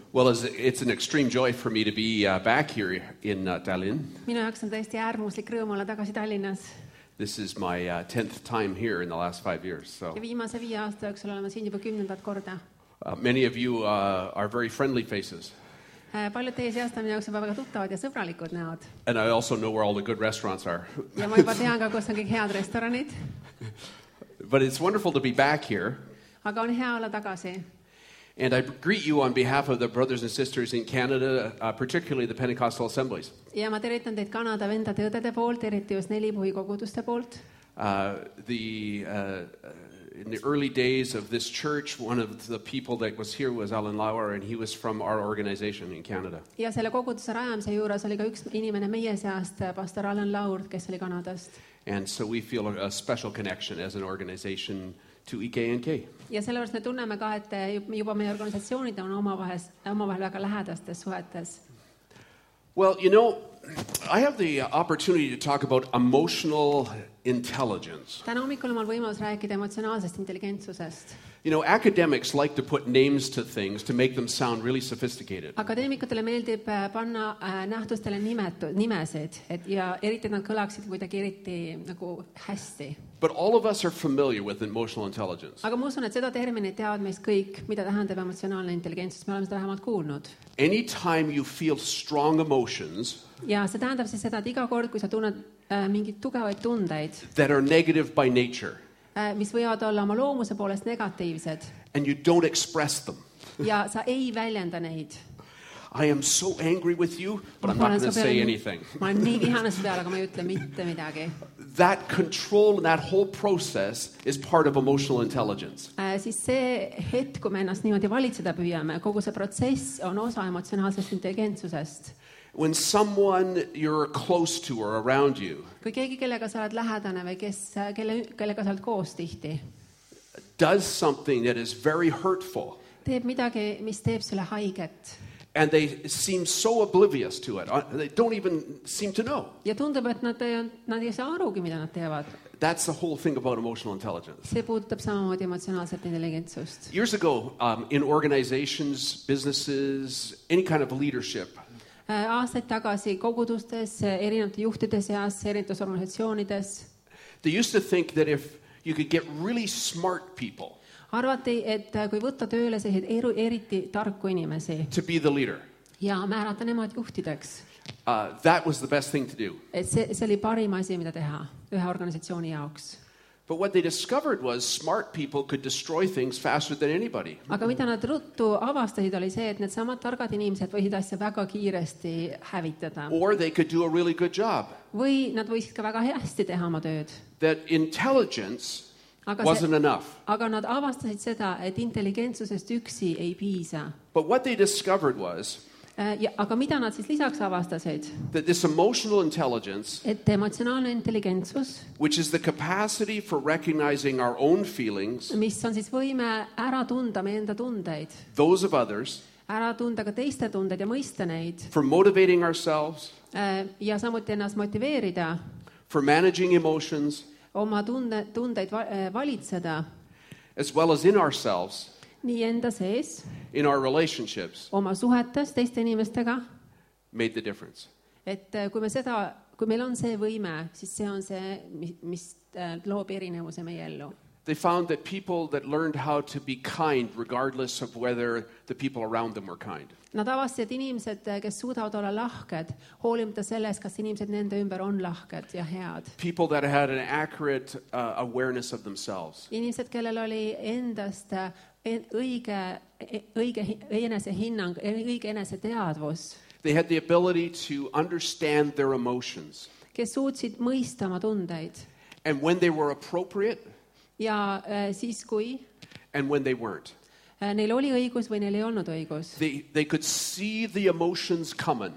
Well, it's an extreme joy for me to be back here in Tallinn. Minu jaoks on tõesti äärmuslik rõõm olla tagasi Tallinnas. This is my 10th time here in the last 5 years. So Ja viimase 5 aasta jooksul olen ma siin juba 10. korda. many of you are very friendly faces. Paljud teie seast on minu jaoks juba väga tuttavad ja sõbralikud näod. And I also know where all the good restaurants are. Ja ma juba tean ka, kus on kõik head restoranid. But it's wonderful to be back here. Aga on hea olla tagasi. And I greet you on behalf of the brothers and sisters in Canada, particularly the Pentecostal assemblies. Ja ma tervitan teid Kanada vendade ja õdede poolt, eriti just Nelipuhi koguduste poolt. In the early days of this church, one of the people that was here was Alan Lauer, and he was from our organization in Canada. Ja selle koguduse rajamise juures oli ka üks inimene meie seast, pastor Alan Laur, kes oli Kanadast. And so we feel a special connection as an organization to EKNK. Ja sellepärast me tunneme ka, et juba meie organisatsioonid on omavahel väga lähedastes suhetes. Well, you know, I have the opportunity to talk about emotional intelligence. Täna hommikul on mul võimalus rääkida emotsionaalsest intelligentsusest. You know, academics like to put names to things to make them sound really sophisticated. Akadeemikutele meeldib panna nähtustele nimesid, ja eriti nad kõlaksid kuidagi eriti nagu hästi. But all of us are familiar with emotional intelligence. Aga ma usun, et seda terminit teavad meist kõik, mida tähendab emotsionaalne intelligentsus. Me oleme seda vähemalt kuulnud. Anytime you feel strong emotions, ja see tähendab siis seda, et iga kord, kui sa tunned mingeid tugevaid tundeid, that are negative by nature, mis võivad olla oma loomuse poolest negatiivsed, and you don't express them. ja sa ei väljenda neid. I am so angry with you, but I'm not going to say anything. Ma olen nii vihane su peale, aga ma ei ütle mitte midagi. That control and that whole process is part of emotional intelligence. Siis see hetk, kui me ennast niimoodi valitseda püüame, kogu see protsess on osa emotsionaalsest intelligentsusest. When someone you're close to or around you, kui keegi, kellega sa oled lähedane või kellega sa oled koos tihti, does something that is very hurtful, teeb midagi, mis teeb sulle haiget, and they seem so oblivious to it, they don't even seem to know. ja tundub, et nad ei saa arugi, mida nad teevad. That's the whole thing about emotional intelligence. See puudutab samamoodi emotsionaalset intelligentsust. Years ago, in organizations, businesses, any kind of leadership, aastaid tagasi kogudustes, erinevate juhtide seas, erinevates organisatsioonides, they used to think that if you could get really smart people arvati, et kui võtta tööle selliseid eriti tarku inimesi to be the leader, ja määrata nemad juhtideks, that was the best thing to do. et see oli parim asi, mida teha ühe organisatsiooni jaoks. But what they discovered was smart people could destroy things faster than anybody. Aga mida nad ruttu avastasid, oli see, et need samad targad inimesed võisid asja väga kiiresti hävitada. Or they could do a really good job. Või nad võisid ka väga hästi teha oma tööd. That intelligence wasn't enough. Aga nad avastasid seda, et intelligentsusest üksi ei piisa. But what they discovered was aga mida nad siis lisaks avastasid? That this emotional intelligence, et emotsionaalne intelligentsus, which is the capacity for recognizing our own feelings, mis on siis võime ära tunda meie enda tundeid, those of others, ära tunda ka teiste tundeid ja mõista neid, for motivating ourselves, ja samuti ennast motiveerida, for managing emotions, oma tundeid valitseda, as well as in ourselves, nii enda sees, in our relationships, oma suhetes teiste inimestega, made the difference. Et kui meil on see võime, siis see on see, mis loob erinevuse meie ellu. They found that people that learned how to be kind regardless of whether the people around them were kind. Nad avastasid, et inimesed, kes suudavad olla lahked, hoolimata sellest, kas inimesed nende ümber on lahked ja head. People that had an accurate awareness of themselves. Inimesed, kellel oli endast õige enesehinnang, õige eneseteadvus. They had the ability to understand their emotions. Kes suutsid mõista oma tundeid. And when they were appropriate. Ja siis kui. And when they weren't. Neil oli õigus või neil ei olnud õigus. They could see the emotions coming.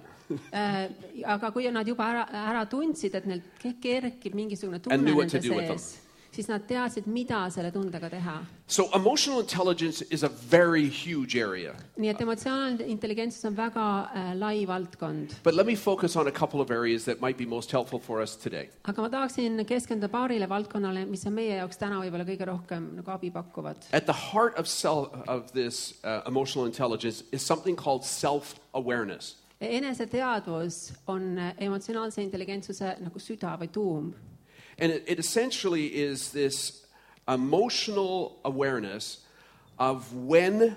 Aga kui nad juba ära tundsid, et neil kerkib mingisugune tunne nende sees, siis nad teadsid, mida selle tundega teha. So emotional intelligence is a very huge area. Nii et emotsionaalne intelligentsus on väga lai valdkond. But let me focus on a couple of areas that might be most helpful for us today. Aga ma tahaksin keskenduda paarile valdkonnale, mis on meie jaoks täna võib-olla kõige rohkem nagu abi pakkuvad. At the heart of this emotional intelligence is something called self-awareness. Eneseteadvus on emotsionaalse intelligentsuse nagu süda või tuum. And it essentially is this emotional awareness of when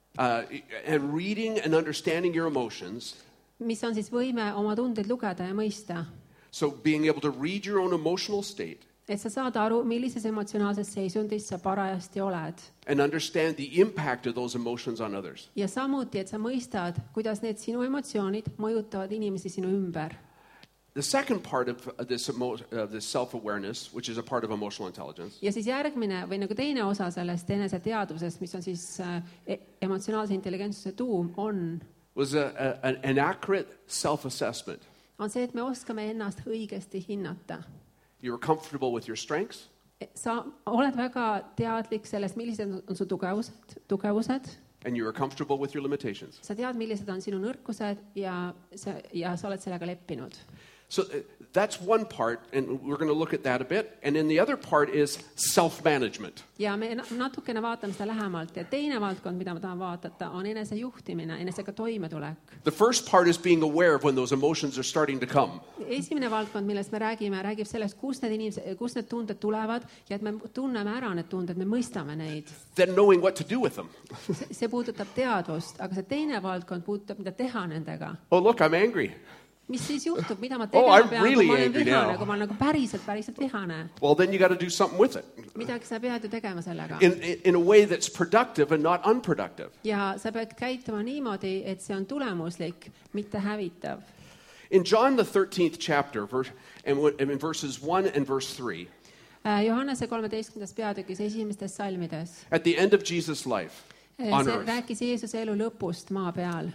and reading and understanding your emotions. Mis on siis võime oma tundeid lugeda ja mõista. So being able to read your own emotional state. Et sa saad aru, millises emotsionaalses seisundis sa parajasti oled. And understand the impact of those emotions on others. Ja samuti, et sa mõistad, kuidas need sinu emotsioonid mõjutavad inimesi sinu ümber. The second part of this self-awareness, which is a part of emotional intelligence, ja siis järgmine või nagu teine osa sellest eneseteadvusest, mis on siis emotsionaalse intelligentsuse tuum, was an accurate self-assessment. On see, et me oskame ennast õigesti hinnata. You are comfortable with your strengths. Sa oled väga teadlik sellest, millised on su tugevused. And you are comfortable with your limitations. Sa tead, millised on sinu nõrkused ja sa oled sellega leppinud. So that's one part, and we're going to look at that a bit. And then the other part is self-management. Ja me natukene vaatame seda lähemalt. Ja teine valdkond, mida ma tahan vaatata, on enesejuhtimine, enesega toimetulek. The first part is being aware of when those emotions are starting to come. Esimene valdkond, millest me räägib sellest, kus need tunded tulevad ja et me tunneme ära need tunded, me mõistame neid. Then knowing what to do with them. See puudutab teadvust, aga see teine valdkond puudutab, mida teha nendega. Oh, look, I'm angry. Mis siis juhtub, mida ma tegema pean, really kui ma olen vihane, now. kui ma olen nagu päriselt vihane. Well, then you got to do something with it. Midagi sa pead ju tegema sellega. In a way that's productive and not unproductive. Ja sa pead käituma niimoodi, et see on tulemuslik, mitte hävitav. In John the 13th chapter, and in verses 1 and verse 3, Johannese 13. peatükis esimestes salmides. At the end of Jesus' life on earth. Rääkis Jeesuse elu lõpust maa peal.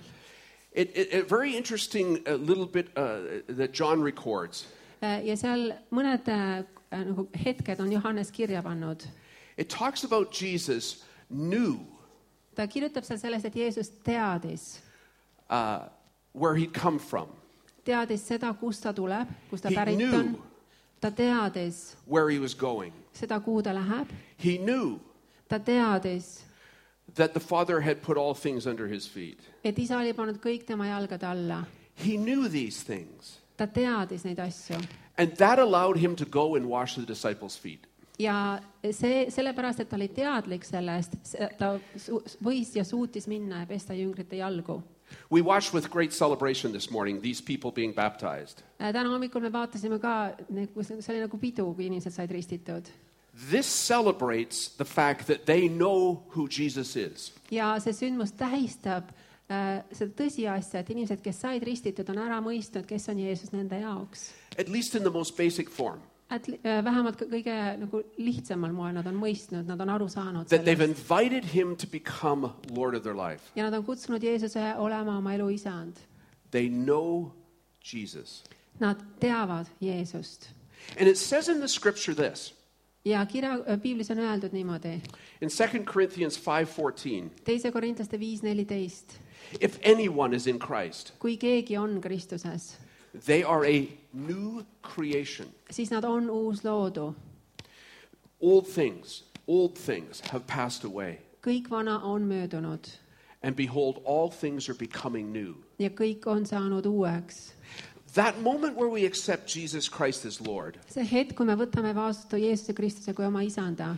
A very interesting little bit that John records. Ja seal mõned nagu hetked on Johannes kirja pannud. It talks about Jesus knew. Ta kirjutab seal sellest, et Jeesus teadis. Where he'd come from. Teadis seda, kust ta tuleb, kust ta pärit on. Ta teadis. Where he was going. Seda, kuhu ta läheb. He knew. Ta teadis. That the Father had put all things under his feet. Et isa oli pannud kõik tema jalgade alla. He knew these things. Ta teadis neid asju. And that allowed him to go and wash the disciples' feet. Ja sellepärast, et ta oli teadlik sellest, ta võis ja suutis minna ja pesta jüngrite jalgu. We watched with great celebration this morning these people being baptized. Täna hommikul me vaatasime ka, see oli nagu pidu, kui inimesed said ristitud. This celebrates the fact that they know who Jesus is. Ja see sündmus tähistab seda tõsiasja, et inimesed, kes said ristitud, on ära mõistnud, kes on Jeesus nende jaoks. At least in the most basic form. Et vähemalt kõige nagu lihtsamal moel nad on mõistnud, nad on aru saanud that they've sellest. invited him to become Lord of their life. Ja nad on kutsunud Jeesuse olema oma elu isand. They know Jesus. Nad teavad Jeesust. And it says in the scripture this. Ja Piiblis on öeldud niimoodi. In 2 Corinthians 5:14. 2 Korintlaste 5:14. If anyone is in Christ. Kui keegi on Kristuses. They are a new creation. Siis nad on uus loodu. Old things have passed away. Kõik vana on möödunud. And behold, all things are becoming new. Ja kõik on saanud uueks. That moment where we accept Jesus Christ as Lord. See hetk, kui me võtame vastu Jeesuse Kristuse kui oma isanda.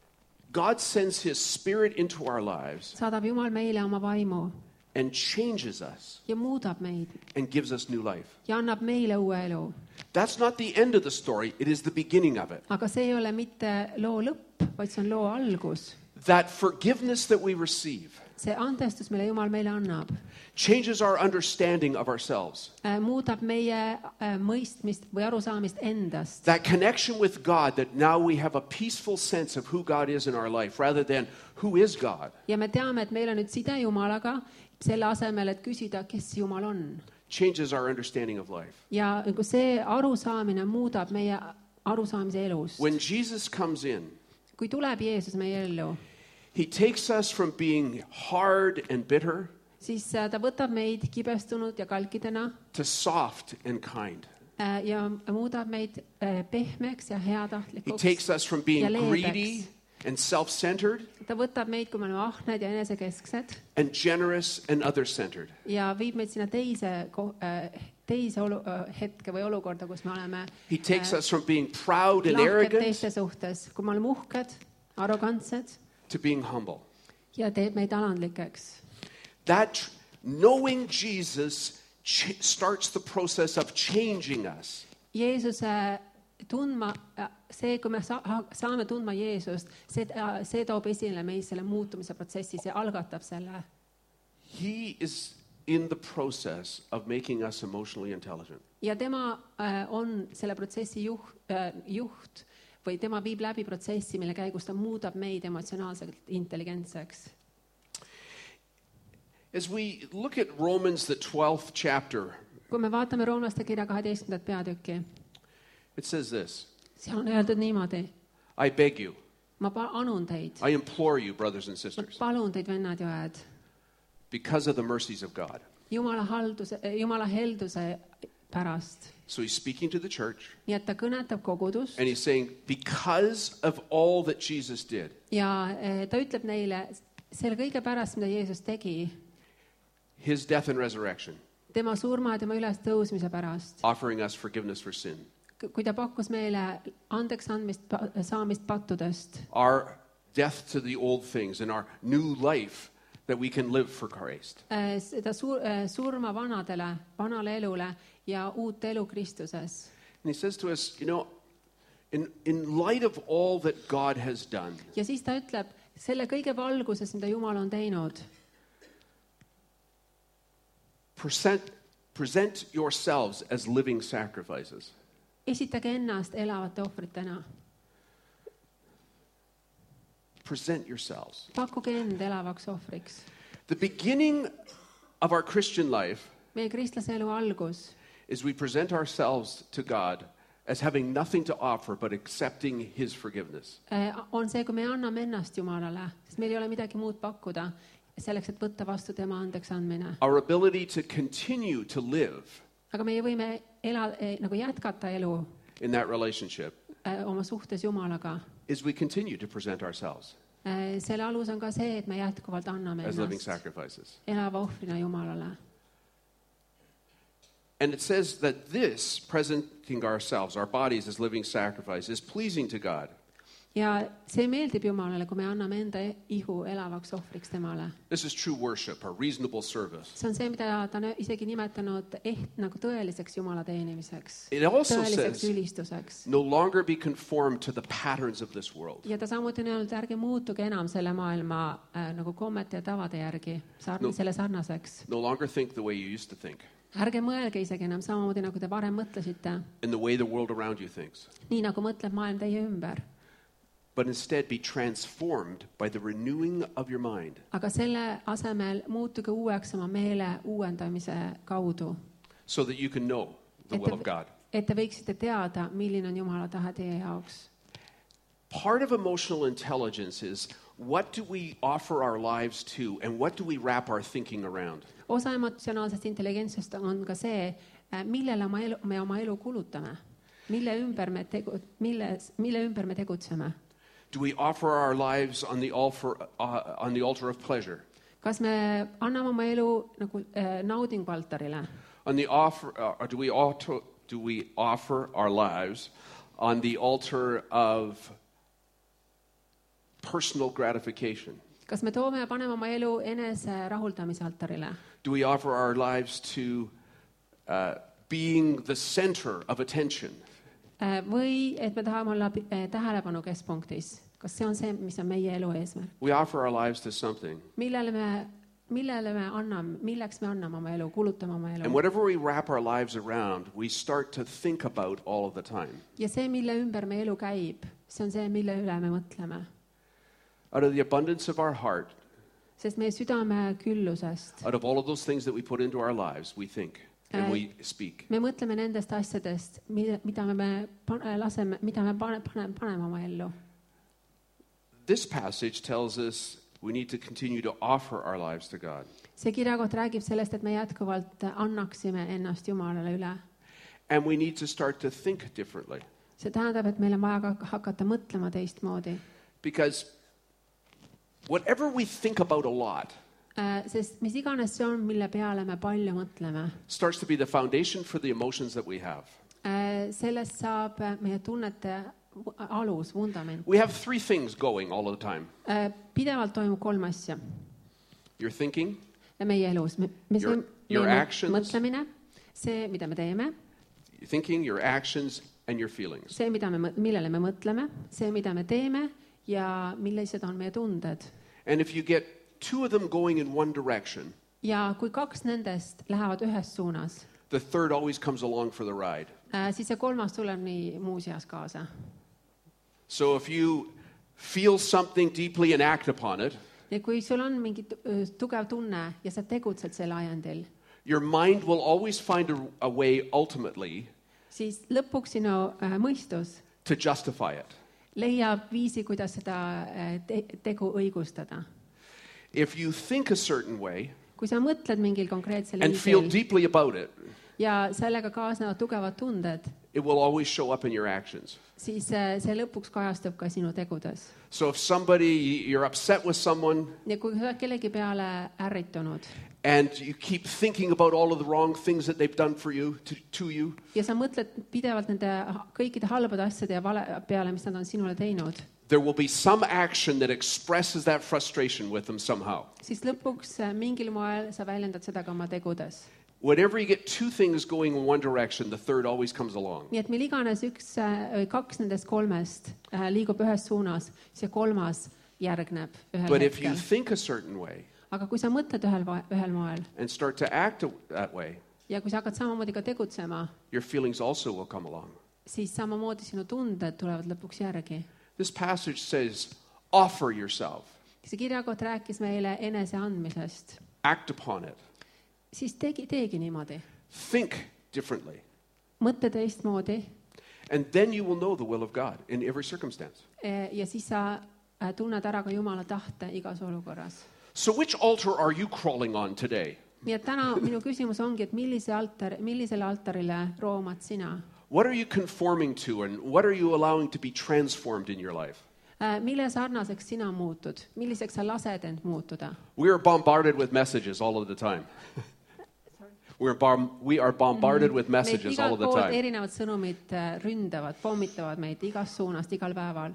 God sends his spirit into our lives. Saadab Jumal meile oma vaimu. And changes us. Ja muudab meid. And gives us new life. Ja annab meile uue elu. That's not the end of the story, it is the beginning of it. Aga see ei ole mitte loo lõpp, vaid see on loo algus. That forgiveness that we receive. See andestus, mille Jumal meile annab. Changes our understanding of ourselves. Muudab meie mõistmist või arusaamist endast. That connection with God, that now we have a peaceful sense of who God is in our life rather than who is God. Ja me teame, et meil on nüüd side Jumalaga, selle asemel, et küsida, kes Jumal on. Changes our understanding of life. Ja see arusaamine muudab meie arusaamise elust. When Jesus comes in, Kui tuleb Jeesus meie ellu, he takes us from being hard and bitter siis ta võtab meid kibestunud ja kalkidena to soft and kind. Ja muudab meid pehmeks ja He heatahtlikuks takes us from being ja greedy leebeks. and self-centered Ta võtab meid, kui me oleme ahned ja enesekesksed and generous and other-centered. ja viib meid sinna teise hetke või olukorda, kus me oleme He takes us from being proud and lahked arrogant teiste suhtes, kui me oleme uhked, arrogantsed to being humble. ja teeb meid alandlikeks. That knowing Jesus starts the process of changing us. Jeesuse tundma, see, kui me saame tundma Jeesust, see toob esile meis selle muutumise protsessi, see algatab selle. He is in the process of making us emotionally intelligent. Ja tema on selle protsessi juht või tema viib läbi protsessi, mille käigus ta muudab meid emotsionaalselt intelligentseks. As we look at Romans, the 12th chapter, Kui me vaatame Roomlaste kirja 12. peatükki, it says this, seal on öeldud niimoodi, I beg you, ma anun teid, I implore you, brothers and ma sisters, palun teid, vennad ja õed, because of the mercies of God. Jumala helduse pärast. So he's speaking to the church, Nii et ta kõnetab kogudust and he's saying, because of all that Jesus did, ja ta ütleb neile selle kõige pärast, mida Jeesus tegi, his death and resurrection, tema surma ja tema üles tõusmise pärast, offering us forgiveness for sin, kui ta pakkus meile andeks saamist pattudest, our death to the old things and our new life that we can live for Christ. seda surma vanale elule ja uut elu Kristuses. And he says to us, in light of all that God has done, Ja siis ta ütleb, selle kõige valguses, mida Jumal on teinud, present yourselves as living sacrifices. esitage ennast elavate ohvritena. Present yourselves. Pakkuge end elavaks ohvriks. The beginning of our Christian life Meie kristlase elu algus is we present ourselves to God as having nothing to offer but accepting his forgiveness. On see, kui me anname ennast Jumalale, sest meil ei ole midagi muud pakkuda selleks, et võtta vastu tema andeks andmine. Our ability to continue to live Aga meie võime nagu jätkata elu in that relationship oma suhtes Jumalaga. is we continue to present ourselves Selle alus on ka see, et me jätkuvalt anname as living ennast sacrifices. elava ohvrina Jumalale. And it says that this, presenting ourselves, our bodies as living sacrifice, is pleasing to God. Ja see meeldib Jumalale, kui me anname enda ihu elavaks ohvriks temale. This is true worship, a reasonable service. See on see, mida ta on isegi nimetanud nagu tõeliseks Jumala teenimiseks, It also tõeliseks says, ülistuseks. no longer be conformed to the patterns of this world. Ja ta samuti on öelnud, ärge muutuge enam selle maailma nagu kommete ja tavade järgi, selle sarnaseks. No longer think the way you used to think, Ärge mõelge isegi enam samamoodi, nagu te varem mõtlesite, and the way the world around you thinks, nii nagu mõtleb maailm teie ümber. but instead be transformed by the renewing of your mind, Aga selle asemel muutuge uueks oma meele uuendamise kaudu, so that you can know the will of God. et te võiksite teada, milline on Jumala tahe teie jaoks. Part of emotional intelligence is what do we offer our lives to and what do we wrap our thinking around? Osa emotsionaalsest intelligentsust on ka see, millele me oma elu kulutame, mille ümber me tegutseme. Do we offer our lives on the altar of pleasure? Kas me anname oma elu nagu naudingu altarile? Or do we offer our lives on the altar of personal gratification? Kas me toome ja paneme oma elu enese rahuldamise altarile? Do we offer our lives to being the center of attention? Või et me tahame olla tähelepanu keskpunktis? Kas see on see, mis on meie elu eesmärk? We offer our lives to something. Milleks me anname oma elu, kulutame oma And elu? whatever we wrap our lives around, we start to think about all of the time. Ja see, mille ümber me elu käib, see on see, mille üle me mõtleme. Out of the abundance of our heart, Sest meie südame küllusest, out of all of those things that we put into our lives, we think. and we speak. me mõtleme nendest asjadest, mida me laseme, mida me paneme oma ellu. This passage tells us we need to continue to offer our lives to God. See kirjakoht räägib sellest, et me jätkuvalt annaksime ennast Jumalale üle. And we need to start to think differently. See tähendab, et meil on vaja hakata mõtlema teistmoodi. Because whatever we think about a lot Sest mis iganes see on, mille peale me palju mõtleme, starts to be the foundation for the emotions that we have. sellest saab meie tunnete alus, vundament. We have three things going all of the time. Pidevalt toimub 3 asja Your thinking, meie elus. Your actions. Mõtlemine, see, mida me teeme, your actions, and your feelings. see, millele me mõtleme, see, mida me teeme ja millised on meie tunded. And if you get 2 of them going in one direction, Ja kui 2 nendest lähevad ühes suunas, the third always comes along for the ride. siis see 3. tuleb nii muuseas kaasa. So if you feel something deeply and act upon it, Ja kui sul on mingi tugev tunne ja sa tegutsed selle ajendil, your mind will always find a way ultimately siis lõpuks sinu mõistus to justify it. leiab viisi, kuidas seda tegu õigustada. If you think a certain way Kui sa mõtled mingil konkreetsel and feel viisil deeply about it, ja sellega kaasnevad tugevad tunded, it will always show up in your actions. siis see lõpuks kajastub ka sinu tegudes. So if you're upset with someone Ja kui sa oled kellegi peale ärritunud and you keep thinking about all of the wrong things that they've done for you, to you, ja sa mõtled pidevalt nende kõikide halbade asjade ja vale peale, mis nad on sinule teinud, there will be some action that expresses that frustration with them somehow. siis lõpuks mingil moel sa väljendad seda ka oma tegudes. Whenever you get 2 things going in one direction, the third always comes along. Nii et meil iganes 2 nendest 3 liigub ühes suunas, see 3. järgneb ühel But if you hetkel. think a certain way Aga kui sa mõtled ühel moel and start to act that way, ja kui sa hakkad samamoodi ka tegutsema, your feelings also will come along. siis samamoodi sinu tunded tulevad lõpuks järgi. This passage says, offer yourself, See kirjakoht rääkis meile enese andmisest. act upon it, Siis teegi niimoodi. think differently, Mõtle teistmoodi and then you will know the will of God in every circumstance. ja siis sa tunned ära ka Jumala tahte igas olukorras. So which altar are you crawling on today? Nii et täna minu küsimus ongi, et millisele altarile roomad sina? What are you conforming to and what are you allowing to be transformed in your life? Mille sarnaseks sina muutud? Milliseks sa lased end muutuda? We are bombarded with messages all of the time. We are bombarded with messages all of the Meid igalt poolt time. erinevad sõnumid ründavad, pommitavad meid igast suunast igal päeval.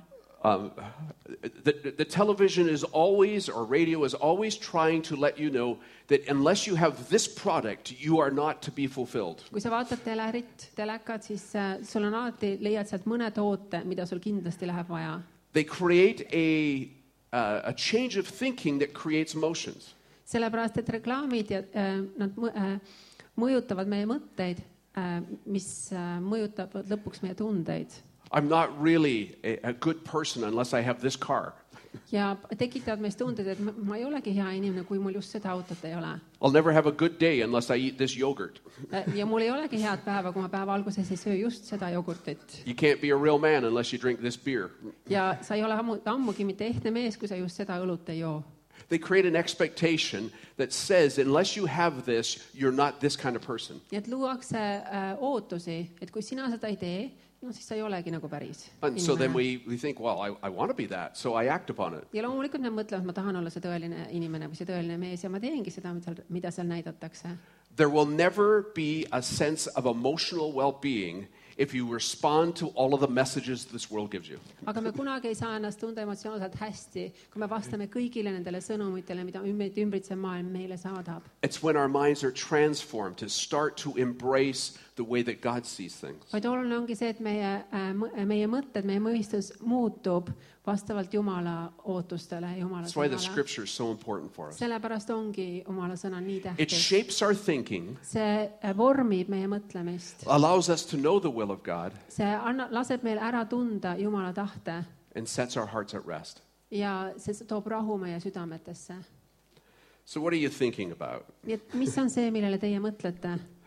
The television is always, or radio is always trying to let you know that unless you have this product, you are not to be fulfilled. Kui sa vaatad telekat, siis sul on alati, leiad sealt mõne toote, mida sul kindlasti läheb vaja. They create a change of thinking that creates emotions. Sellepärast, et reklaamid ja nad mõjutavad meie mõtteid, mis mõjutavad lõpuks meie tundeid. I'm not really a good person unless I have this car. Ja tekitavad meist tunded, et ma ei olegi hea inimene, kui mul just seda autot ei ole. I'll never have a good day unless I eat this yogurt. Ja mul ei olegi head päeva, kui ma päeva alguses ei söö just seda jogurtit. You can't be a real man unless you drink this beer. Ja sa ei ole ammugi mitte ehtne mees, kui sa just seda õlut ei joo. They create an expectation that says, unless you have this, you're not this kind of person. Nii et luuakse ootusi, et kui sina seda ei tee, no siis sa ei olegi nagu päris And so then inimene. we think, well, I want to be that, so I act upon it. Ja loomulikult me mõtleme, et ma tahan olla see tõeline inimene või see tõeline mees ja ma teengi seda, mida seal näidatakse. There will never be a sense of emotional well-being if you respond to all of the messages this world gives you. Aga me kunagi ei saa ennast tunda emotsionaalselt hästi, kui me vastame kõigile nendele sõnumitele, mida ümbritsev maailm meile saadab. It's when our minds are transformed to start to embrace the way that God sees things. Vaid oluline ongi see, et meie mõtted, meie mõistus muutub vastavalt Jumala ootustele. That's why the scripture is so important for us. Sellepärast ongi Jumala sõna nii It tähtis. shapes our thinking, See vormib meie mõtlemist. allows us to know the will of God, See laseb meil ära tunda Jumala tahte and sets our hearts at rest. ja see toob rahu meie südametesse. So what are you thinking about? Nii et mis on see, millele teie mõtlete?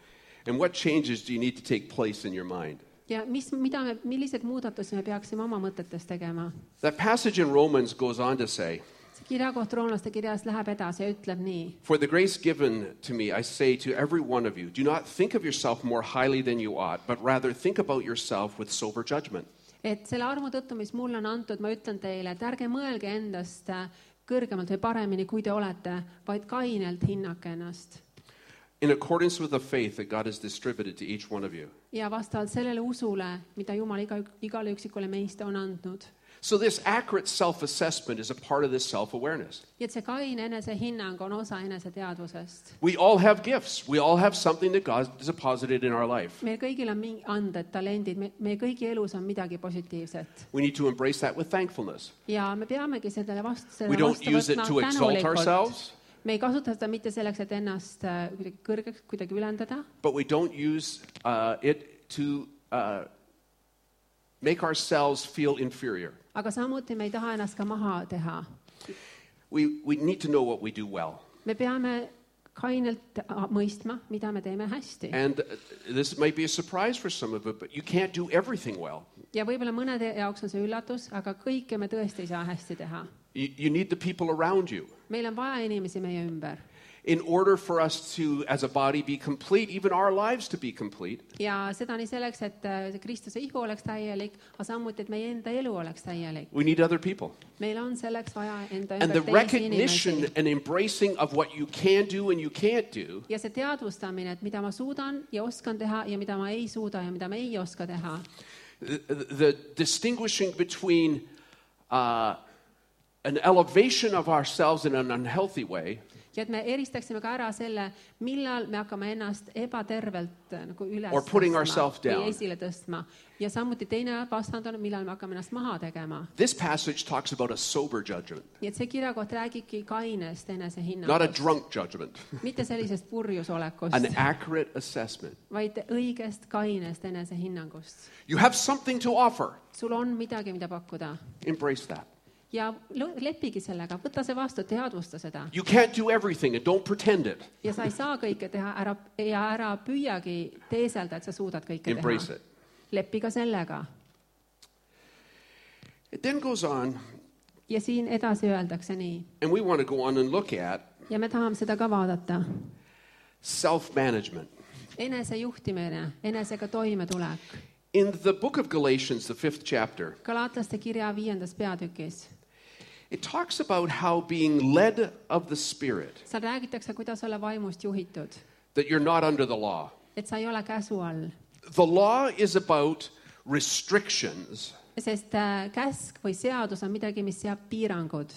And what changes do you need to take place in your mind? ja milliseid muudatusi me peaksime oma mõtetes tegema? That passage in Romans goes on to say, see kirjakoht roomlaste kirjas läheb edasi ja ütleb nii. For the grace given to me, I say to every one of you, do not think of yourself more highly than you ought, but rather think about yourself with sober judgment. Et selle armu tõttu, mis mulle on antud, ma ütlen teile, et ärge mõelge endast kõrgemalt või paremini, kui te olete, vaid kainelt hinnake ennast. In accordance with the faith that God has distributed to each one of you. Ja vastavalt sellele usule, mida Jumal igale üksikule meist on andnud. So this accurate self-assessment is a part of this self-awareness. Ja see kaine enesehinnang on osa eneseteadvusest. We all have gifts. We all have something that God has deposited in our life. Meil kõigil on anded, talendid, meie kõigi elus on midagi positiivset. We need to embrace that with thankfulness. Ja me peamegi selle vastu We don't use it to exalt ourselves. Me ei kasuta seda mitte selleks, et ennast kuidagi ülendada. But we don't use it to make ourselves feel inferior. Aga samuti me ei taha ennast ka maha teha. We need to know what we do well. Me peame kainelt mõistma, mida me teeme hästi. And this might be a surprise for some of it, but you can't do everything well. Ja võib-olla mõnede jaoks on see üllatus, aga kõike me tõesti ei saa hästi teha. You need the people around you. Meil on vaja inimesi meie ümber. In order for us to, as a body, be complete, even our lives to be complete. Ja seda nii selleks, et Kristuse ihu oleks täielik, aga samuti, et meie enda elu oleks täielik. We need other people. Meil on selleks vaja enda And ümber the teisi recognition inimesi. and embracing of what you can do and you can't do Ja see teadvustamine, et mida ma suudan ja oskan teha ja mida ma ei suuda ja mida ma ei oska teha. the distinguishing between an elevation of ourselves in an unhealthy way Ja et me eristaksime ka ära selle, millal me hakkame ennast ebatervelt nagu üles Or putting tõstma ourselves down. või esile tõstma. Ja samuti teine vastand on, millal me hakkame ennast maha tegema. This passage talks about a sober judgment, Nii et see kirjakoht räägibki kainest not a enesehinnangust. drunk judgment, Mitte sellisest purjusolekust, an accurate assessment. vaid õigest kainest enesehinnangust. You have something to offer. Sul on midagi, mida pakkuda. Embrace that. Ja lepigi sellega, võta see vastu, teadvusta seda. You can't do everything and don't pretend it. Ja sa ei saa kõike teha ja ära püüagi teeselda, et sa suudad kõike Embrace teha. it. Leppi ka sellega. It then goes on, Ja siin edasi öeldakse nii. and we want to go on and look at Ja me tahame seda ka vaadata. self-management. Enesejuhtimine, enesega toimetulek. In the book of Galatians, the 5th chapter, Galatlaste kirja 5. peatükis. it talks about how being led of the Spirit, Seal räägitakse, kuidas olla vaimust juhitud. that you're not under the law. Et sa ei ole käsu all. The law is about restrictions, Sest käsk või seadus on midagi, mis seab piirangud.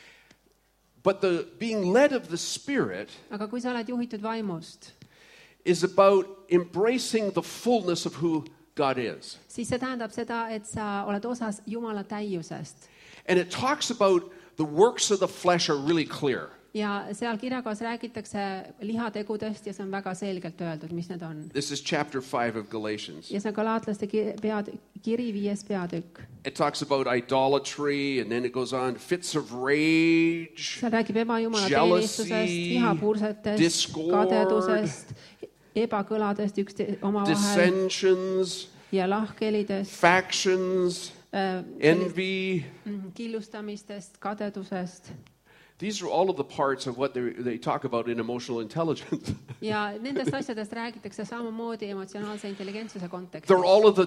but the being led of the Spirit Aga kui sa oled juhitud vaimust, is about embracing the fullness of who God is. siis see tähendab seda, et sa oled osas Jumala täiusest. And it talks about the works of the flesh are really clear. Ja seal kirjakohas räägitakse lihategudest ja see on väga selgelt öeldud, mis need on. This is chapter 5 of Galatians. Ja see on Galatlaste kiri 5. peatükk. It talks about idolatry, and then it goes on fits of rage, Seal räägib ebajumala jealousy, teenistusest, vihapuursetest, discord, kadedusest, ebakõladest omavahel dissensions, ja lahkhelidest, factions, envy. killustamistest, kadedusest. These are all of the parts of what they talk about in emotional intelligence. Ja nendest asjadest räägitakse samamoodi emotsionaalse intelligentsuse kontekstis. They're all of the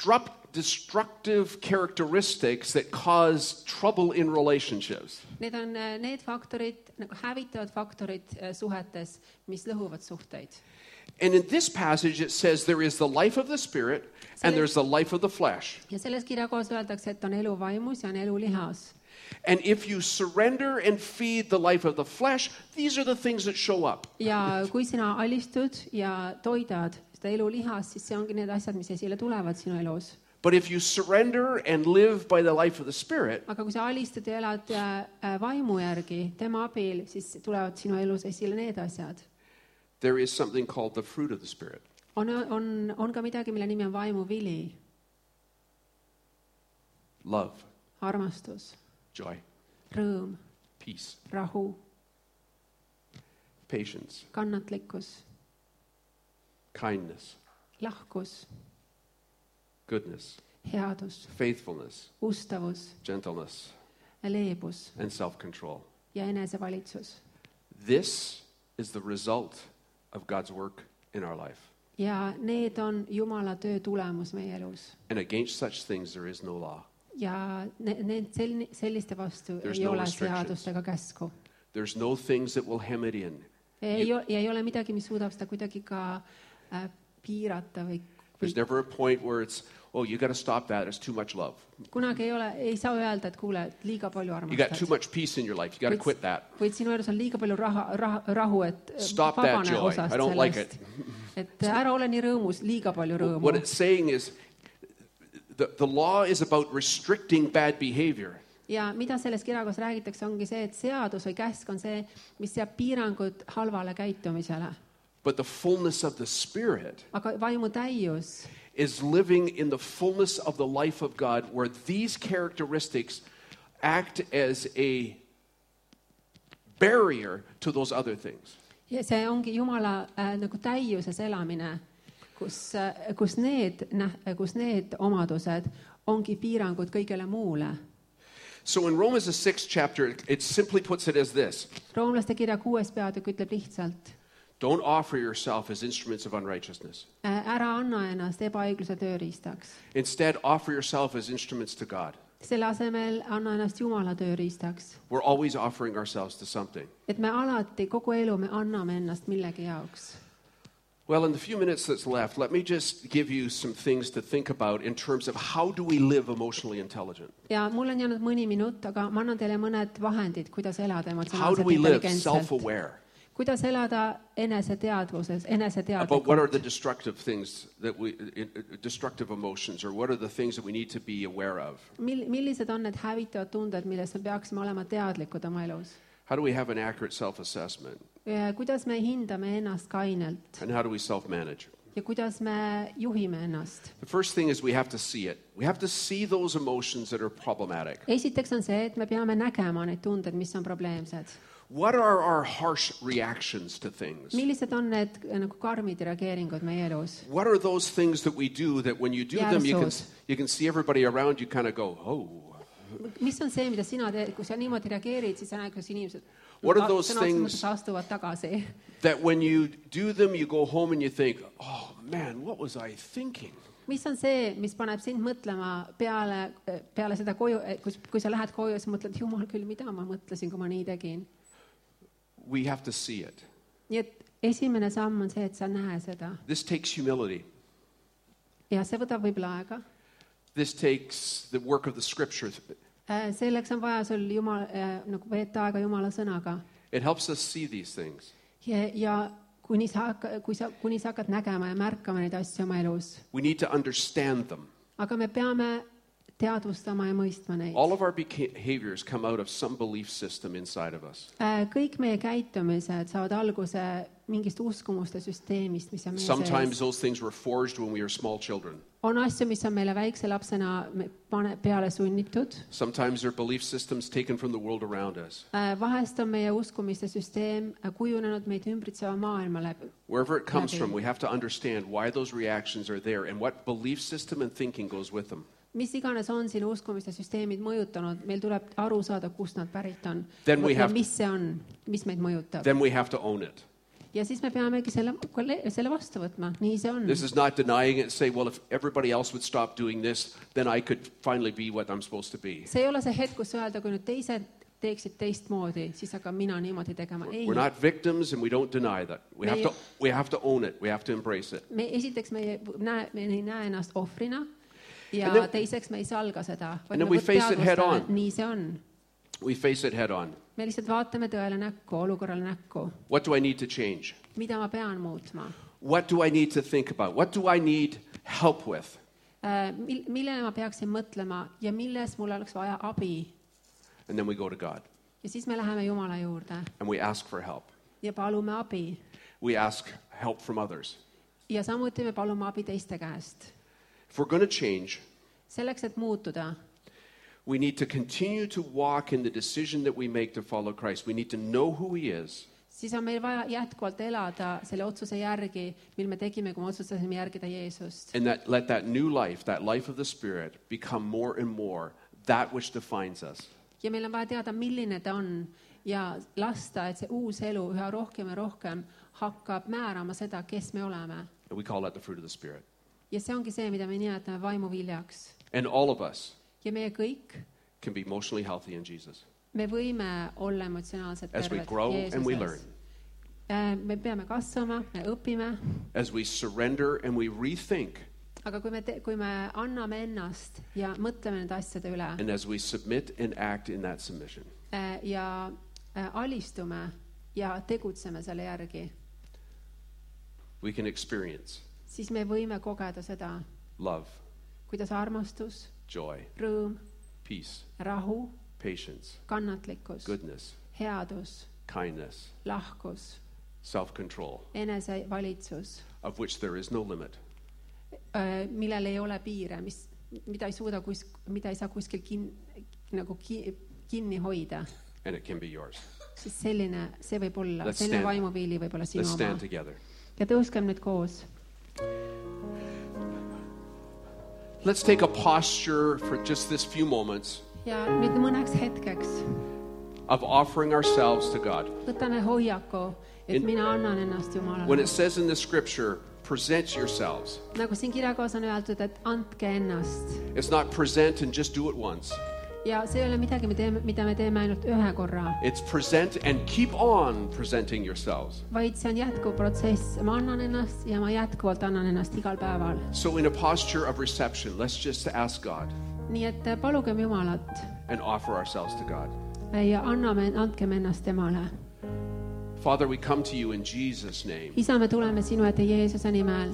destructive characteristics that cause trouble in relationships. Need on need faktorid, nagu hävitavad faktorid suhetes, mis lõhuvad suhteid. And in this passage it says there is the life of the Spirit and there's the life of the flesh. Ja selles kirjakohas öeldakse, et on elu vaimus ja on elu lihas. And if you surrender and feed the life of the flesh, these are the things that show up. Ja kui sina alistud ja toidad seda elu lihas, siis see ongi need asjad, mis esile tulevad sinu elus. But if you surrender and live by the life of the Spirit, Aga kui sa alistud ja elad vaimu järgi, tema abil, siis tulevad sinu elus esile need asjad. there is something called the fruit of the Spirit. On ka midagi, mille nimi on vaimu vili. Love, Armastus, joy, rõõm, peace, rahu, patience, kannatlikkus, kindness, lahkus, goodness, headus, faithfulness, ustavus, gentleness, leebus and self-control. ja enesevalitsus. This is the result of God's work in our life. Ja need on Jumala töö tulemus meie elus. And against such things there is no law. Ja selliste vastu There's ei no ole restrictions. seadust ega käsku. There's no things that will hem it in. Ja ei ole midagi, mis suudab seda kuidagi ka piirata või There's never a point where it's, oh, you got to stop that. It's too much love. kunagi ei saa öelda, et kuule, et liiga palju You got too armastad. much peace in your life. You got to quit that. Kuid sinu elus on liiga palju rahu, et Stop that vabane joy. osast I don't like sellest. Et ära ole nii rõõmus, liiga palju rõõmu. What it's saying is the law is about restricting bad behavior. Ja mida selles kirjakohas räägitakse, ongi see, et seadus või käsk on see, mis seab piirangud halvale käitumisele. But the fullness of the Spirit Aga vaimu täius is living in the fullness of the life of God, where these characteristics act as a barrier to those other things. ja see ongi Jumala nagu täiuses elamine, kus need omadused ongi piirangud kõigele muule. So in Romans the 6th chapter, it simply puts it as this. Roomlaste kirja 6. peatükk ütleb lihtsalt, Don't offer yourself as instruments of unrighteousness. ära anna ennast ebaõigluse tööriistaks. Instead, offer yourself as instruments to God. Selle asemel anna ennast Jumala tööriistaks. We're always offering ourselves to something. Et me alati, kogu elu me anname ennast millegi jaoks. Well, in the few minutes that's left, let me just give you some things to think about in terms of how do we live emotionally intelligent? Ja mul on jäänud mõni minut, aga ma annan teile mõned vahendid, kuidas elada How do emotsionaalselt we live intelligentselt. self-aware Kuidas elada eneseteadvuses, about what are eneseteadlikult. the destructive things that destructive emotions, or what are the things that we need to be aware of? Millised on need hävitavad tunded, millest me peaksime olema teadlikud oma elus? How do we have an accurate self-assessment? Kuidas me hindame ennast kainelt And how do we self-manage? ja kuidas me juhime ennast? The first thing is we have to see it. We have to see those emotions that are problematic. Esiteks on see, et me peame nägema neid tunded, mis on probleemsed. What are our harsh reactions to things? Millised on need nagu karmid reageeringud meie elus? What are those things that we do that when you do them, Järsud. you can see everybody around you kind of go, oh. Mis on see, mida sina teed, kui sa niimoodi reageerid, siis sa näed, kuidas inimesed What are those sõna otseses things- mõttes astuvad tagasi. That when you do them, you go home and you think, oh man, what was I thinking? Mis on see, mis paneb sind mõtlema peale seda koju, kui sa lähed koju ja sa mõtled, jumal küll, mida ma mõtlesin, kui ma nii tegin. We have to see it. Nii et esimene samm on see, et sa näe seda. This takes humility. Ja see võtab võib-olla aega. This takes the work of the scripture. Selleks on vaja sul nagu veeta aega Jumala sõnaga. It helps us see these things. Ja kuni sa hakkad nägema ja märkama neid asju oma elus. We need to understand them. Aga me peame teadvustama ja mõistma neid. All of our behaviors come out of some belief system inside of us. Kõik meie käitumised saavad alguse mingist uskumuste süsteemist, mis on meie Sometimes sees. those things were forged when we were small children. On asju, mis on meile väikse lapsena peale sunnitud. Sometimes they're belief systems taken from the world around us. Vahest on meie uskumiste süsteem kujunenud meid ümbritseva maailma läbi. Wherever it comes Läbi. from, we have to understand why those reactions are there and what belief system and thinking goes with them. Mis iganes on sinu uskumiste süsteemid mõjutanud, meil tuleb aru saada, kust nad pärit on. Then we Ja have- mis see on, mis meid mõjutab. Then we have to own it. Ja siis me peamegi selle vastu võtma. Nii see on. This is not denying it and say, well, if everybody else would stop doing this, then I could finally be what I'm supposed to be. See ei ole see hetk, kus öelda, kui nüüd teised teeksid teistmoodi, siis hakkan mina niimoodi tegema. Ei. We're not victims and we don't deny that. We have to own it. We have to embrace it. Esiteks me ei näe ennast ohvrina ja And then- teiseks me ei salga seda. And then we face it head on. Nii see on. We face it head on. Me lihtsalt vaatame tõele näkku, olukorrale näkku. What do I need to change? Mida ma pean muutma? What do I need to think about? What do I need help with? Millele ma peaksin mõtlema ja milles mul oleks vaja abi? And then we go to God Ja siis me läheme Jumala juurde and we ask for help. ja palume abi. We ask help from others. Ja samuti me palume abi teiste käest. If we're going to change, Selleks, et muutuda, we need to continue to walk in the decision that we make to follow Christ. We need to know who He is. siis on meil vaja jätkuvalt elada selle otsuse järgi, mil me tegime, kui me otsustasime järgida Jeesust. And let that new life, that life of the Spirit, become more and more that which defines us. Ja meil on vaja teada, milline ta on ja lasta, et see uus elu üha rohkem ja rohkem hakkab määrama seda, kes me oleme. And we call that the fruit of the Spirit. Ja see ongi see, mida me nimetame vaimuviljaks. And all of us Ja meie kõik, can be emotionally healthy in Jesus. me võime olla emotsionaalselt As we terved grow and we learn. Jeesuses. Me peame kasvama, me õpime, As we surrender and we rethink. aga kui me anname ennast ja mõtleme nende asjade üle And as we submit and act in that submission. Ja alistume ja tegutseme selle järgi, We can experience siis me võime kogeda seda, love, kuidas armastus, joy, rõõm, peace, rahu, patience, kannatlikkus, goodness, headus, kindness, lahkus, self-control, enesevalitsus, of which there is no limit. millel ei ole piire, mida ei saa kuskil kinni hoida. And it can be yours. Siis selline, see võib olla, Let's selline stand. vaimuviili võib olla sinu Let's oma. stand together. Ja tõuskem nüüd koos. Let's take a posture for just this few moments Ja nüüd mõneks hetkeks of offering ourselves to God. võtame hoiaku, et mina annan ennast When Jumalale. it says in the scripture, present yourselves, Nagu siin kirjakohas on öeldud, et andke ennast. it's not present and just do it once. Ja see ei ole midagi, mida me teeme ainult ühe korra, It's present and keep on presenting yourselves. vaid see on jätkuv protsess. Ma annan ennast ja ma jätkuvalt annan ennast igal päeval. So in a posture of reception, let's just ask God Nii et palugem Jumalat and offer ourselves to God. ja andkem ennast temale. Father, we come to you in Jesus' name. Isa, me tuleme sinu ette Jeesuse nimel.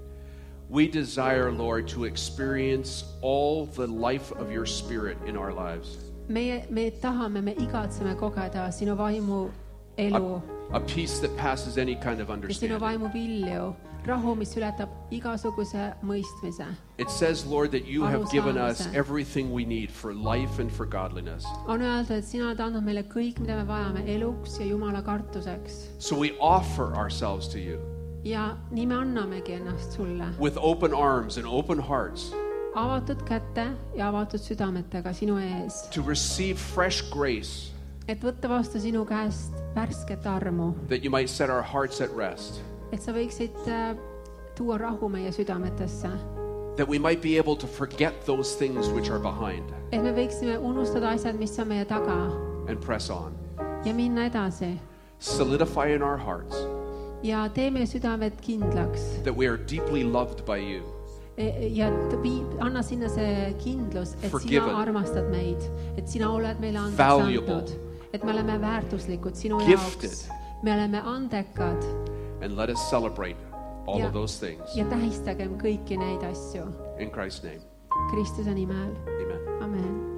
We desire, Lord, to experience all the life of your Spirit in our lives. Me tahame, me igatseme kogeda sinu vaimu elu A peace that passes any kind of ja sinu understanding. vaimu vilju, rahu, mis ületab igasuguse mõistmise. It says, Lord, that you have given us Arusaamise. everything we need for life and for godliness. On öeldud, et sina oled andnud meile kõik, mida me vajame eluks ja Jumala kartuseks. So we offer ourselves to you Ja nii me annamegi ennast sulle. with open arms and open hearts Avatud käte ja avatud südametega sinu ees. to receive fresh grace, Et võtta vastu sinu käest värsket armu. that you might set our hearts at rest, Et sa võiksid tuua rahu meie südametesse. that we might be able to forget those things which are behind Et me võiksime unustada asjad, mis on meie taga and press on. ja minna edasi. Solidify in our hearts Ja tee meie südamed kindlaks. that we are deeply loved by you, Ja anna sinna see kindlus, et Forgiven. sina armastad meid. Et sina oled meile andeks Valuable. antud. Et me oleme väärtuslikud sinu Gifted. jaoks. Me oleme andekad and let us celebrate all Ja- of those things. ja tähistagem kõiki neid asju. In Christ's name, Kristuse nimel. amen. Amen.